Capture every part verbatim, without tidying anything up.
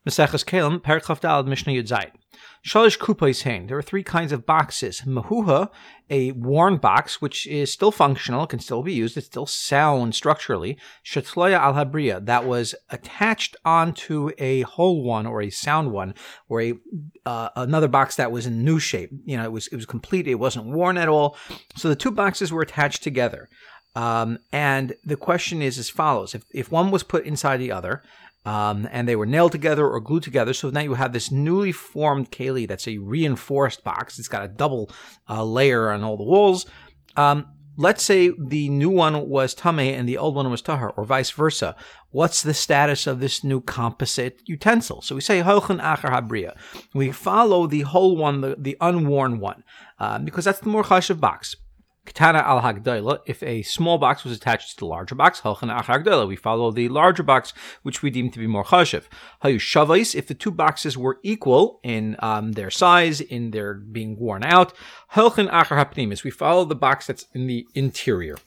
Maseches Kelim, Perek Chaf Daled, Mishnah Yud Zayin. Shalish Kupais Hain. There are three kinds of boxes. Mahuha, a worn box, which is still functional, can still be used, it's still sound structurally. Shetloya al Habriya, that was attached onto a whole one or a sound one, or a uh, another box that was in new shape. You know, it was it was complete, it wasn't worn at all. So the two boxes were attached together. Um, and the question is as follows. If, if one was put inside the other, Um, and they were nailed together or glued together. So now you have this newly formed keli that's a reinforced box. It's got a double uh, layer on all the walls. Um, let's say the new one was tameh and the old one was tahar, or vice versa. What's the status of this new composite utensil? So we say holchen achar habriya. We follow the whole one, the, the unworn one, uh, because that's the more chashuv box. Ketana al hagdayla, if a small box was attached to the larger box, halchan achar hagdayla, we follow the larger box, which we deem to be more chashiv. Hayu shavais, if the two boxes were equal in um, their size, in their being worn out, halchan achar hapnimis, we follow the box that's in the interior.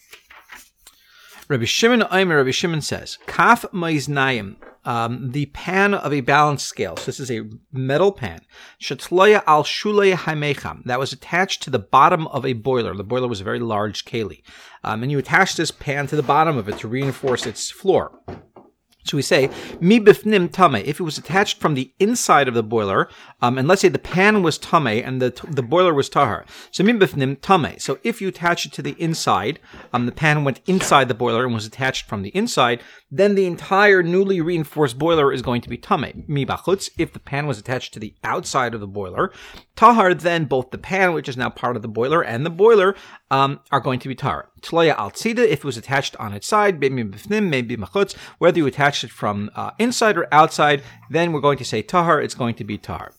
Rabbi Shimon Aimer, Rabbi Shimon says, Kaf maiznayim, um, the pan of a balance scale. So this is a metal pan. Shetloya al shulei haimecham, that was attached to the bottom of a boiler. The boiler was a very large keli. Um, and you attach this pan to the bottom of it to reinforce its floor. So we say, mi bifnim tame, if it was attached from the inside of the boiler, um, and let's say the pan was tame and the the boiler was tahar. So mi bifnim tame. So if you attach it to the inside, um, the pan went inside the boiler and was attached from the inside, then the entire newly reinforced boiler is going to be tame. Mi bachutz, if the pan was attached to the outside of the boiler, tahar, then both the pan, which is now part of the boiler, and the boiler um, are going to be tahar. Tloya al tzida, if it was attached on its side, maybe bifnim, maybe machutz, whether you attach it from uh, inside or outside, then we're going to say tahar, it's going to be tahar.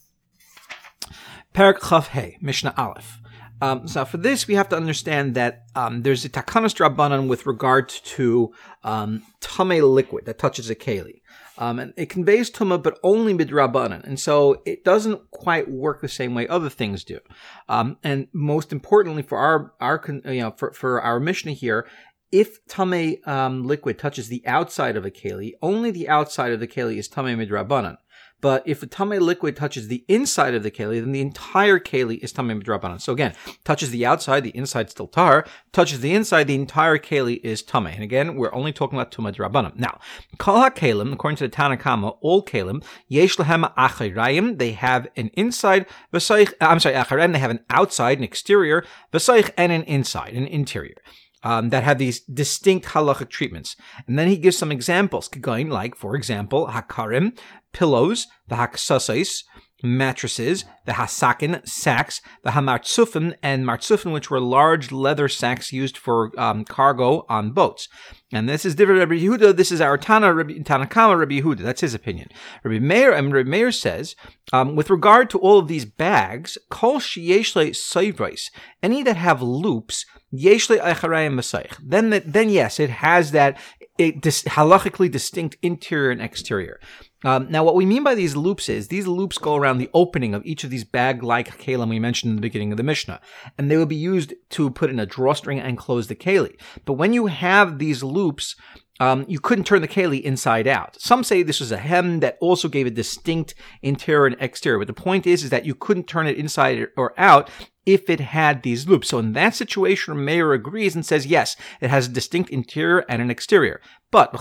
Perek Chaf Hey, Mishnah Aleph. Um, so for this, we have to understand that um, there's a takanas drabanan with regard to um, tameh liquid that touches a keli. Um, and it conveys tumah, but only midrabanan. And so it doesn't quite work the same way other things do. Um, and most importantly for our, our you know, for, for our Mishnah here, if tameh um, liquid touches the outside of a keli, only the outside of the keli is tameh midrabanan. But if the tameh liquid touches the inside of the keli, then the entire keli is tameh midrabanan. So again, touches the outside, the inside still tahar. Touches the inside, the entire keli is tameh. And again, we're only talking about tumah drabanan. Now, kol ha-kelim, according to the Tanna Kama, all kelim, yesh lehem achirayim, they have an inside, v'saych, I'm sorry, achirayim, they have an outside, an exterior, v'saych, and an inside, an interior. Um, that have these distinct halachic treatments. And then he gives some examples, going like, for example, hakarim, pillows, the haksasais, mattresses, the hasakin, sacks, the hamartzufim, and martzufim, which were large leather sacks used for um, cargo on boats. And this is different Rabbi Yehuda. This is our Tana, Rabbi, Tanakama Rabbi Yehuda. That's his opinion. Rabbi Meir, and Rabbi Meir says, um, with regard to all of these bags, kol sheyeshle soivrais, any that have loops, yeshle eicharayim masaych. Then, then yes, it has that it dis- halachically distinct interior and exterior. Um, now, what we mean by these loops is these loops go around the opening of each of these bag-like kelim we mentioned in the beginning of the Mishnah, and they will be used to put in a drawstring and close the keli. But when you have these loops, um, you couldn't turn the keli inside out. Some say this was a hem that also gave a distinct interior and exterior, but the point is, is that you couldn't turn it inside or out if it had these loops. So in that situation, Meir agrees and says, yes, it has a distinct interior and an exterior. But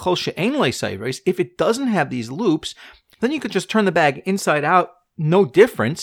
if it doesn't have these loops, then you could just turn the bag inside out, no difference.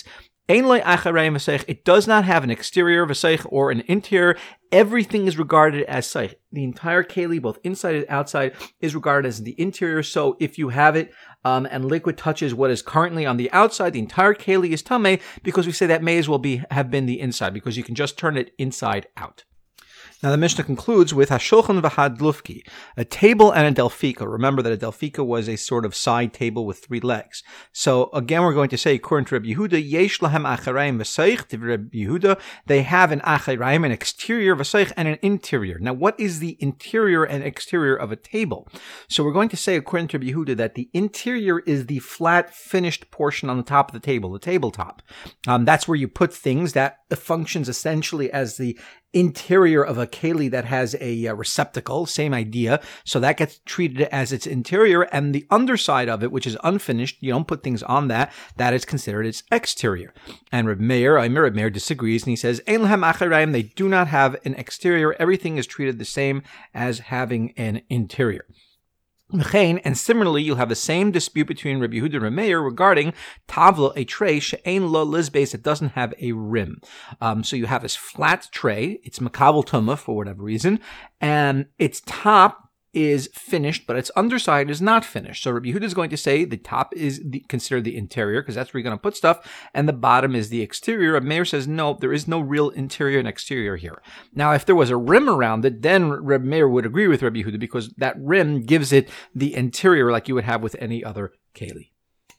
It does not have an exterior or an interior. Everything is regarded as seich. The entire keli, both inside and outside, is regarded as the interior. So if you have it um, and liquid touches what is currently on the outside, the entire keli is tameh, because we say that may as well be have been the inside, because you can just turn it inside out. Now the Mishnah concludes with Hashulchan v'hadlufki, a table and a delfika. Remember that a delfika was a sort of side table with three legs. So again, we're going to say, according to Rabbi Yehuda, yesh lahem acharayim v'seich, to Rabbi Yehuda, they have an acharayim, an exterior, v'seich, and an interior. Now, what is the interior and exterior of a table? So we're going to say, according to Rabbi Yehuda, that the interior is the flat, finished portion on the top of the table, the tabletop. Um, that's where you put things that functions essentially as the interior of a keli that has a uh, receptacle, same idea. So that gets treated as its interior, and the underside of it, which is unfinished, you don't put things on that, that is considered its exterior. And Reb Meir, I mean, Reb Meir disagrees, and he says, Ein lahem acharayim, they do not have an exterior. Everything is treated the same as having an interior. And similarly, you'll have the same dispute between Rabbi Yehuda and Reb Meir regarding tavla, a tray, she'ein lo lizbeis, it doesn't have a rim. Um, so you have this flat tray, it's makabel tumah for whatever reason, and its top is finished, but its underside is not finished. So Rabbi Yehuda is going to say the top is the, considered the interior, because that's where you're going to put stuff, and the bottom is the exterior. Rabbi Meir says, no, there is no real interior and exterior here. Now, if there was a rim around it, then Rabbi Meir would agree with Rabbi Yehuda, because that rim gives it the interior like you would have with any other keli.